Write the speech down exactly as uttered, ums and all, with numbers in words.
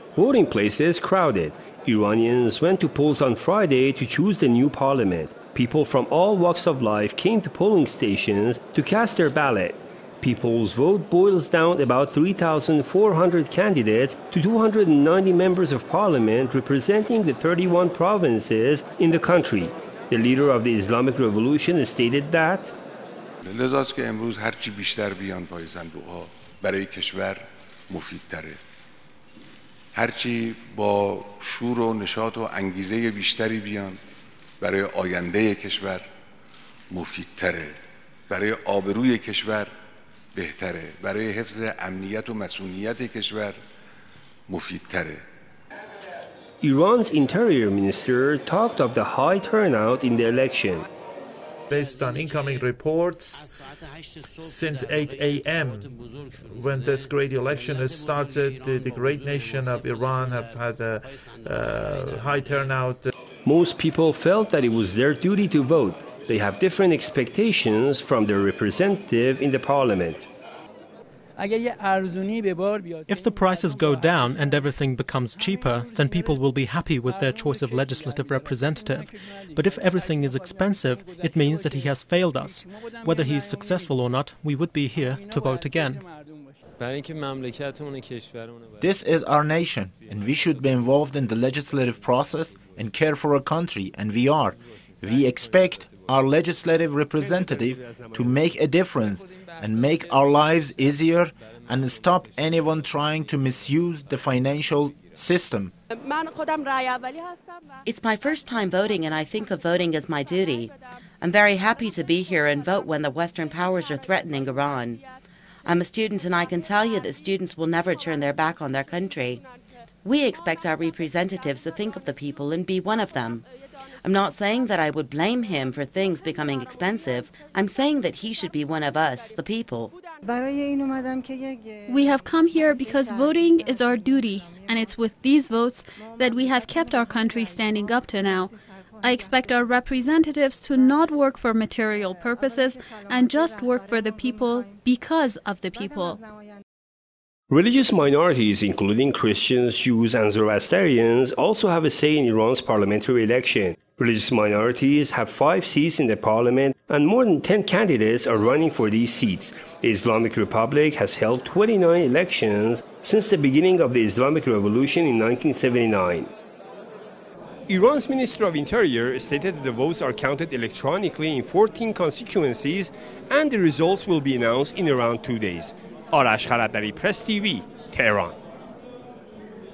Voting places crowded. Iranians went to polls on Friday to choose the new parliament. People from all walks of life came to polling stations to cast their ballot. People's vote boils down about three thousand four hundred candidates to two hundred ninety members of parliament representing the thirty-one provinces in the country. The leader of the Islamic Revolution stated that لذاست که امروز هر چی بیشتر بیان پای صندوق‌ها برای کشور مفیدتره. هر چی با شور و نشاط و انگیزه بیشتری بیان برای آینده کشور مفیدتره. برای آبروی کشور بهتره. برای حفظ امنیت و مسئولیت کشور مفیدتره. Iran's interior minister talked of the high turnout in the election. Based on incoming reports, since eight a m when this great election has started, the, the great nation of Iran have had a uh, high turnout. Most people felt that it was their duty to vote. They have different expectations from their representative in the parliament. If the prices go down and everything becomes cheaper, then people will be happy with their choice of legislative representative. But if everything is expensive, it means that he has failed us. Whether he is successful or not, we would be here to vote again. This is our nation, and we should be involved in the legislative process and care for our country, and we are. We expect our legislative representative to make a difference and make our lives easier and stop anyone trying to misuse the financial system. It's my first time voting, and I think of voting as my duty. I'm very happy to be here and vote when the Western powers are threatening Iran. I'm a student, and I can tell you that students will never turn their back on their country. We expect our representatives to think of the people and be one of them. I'm not saying that I would blame him for things becoming expensive. I'm saying that he should be one of us, the people. We have come here because voting is our duty, and it's with these votes that we have kept our country standing up to now. I expect our representatives to not work for material purposes and just work for the people because of the people. Religious minorities, including Christians, Jews, and Zoroastrians, also have a say in Iran's parliamentary election. Religious minorities have five seats in the parliament, and more than ten candidates are running for these seats. The Islamic Republic has held twenty-nine elections since the beginning of the Islamic Revolution in nineteen seventy-nine. Iran's Minister of Interior stated that the votes are counted electronically in fourteen constituencies, and the results will be announced in around two days. Arash Kharadari, Press T V, Tehran.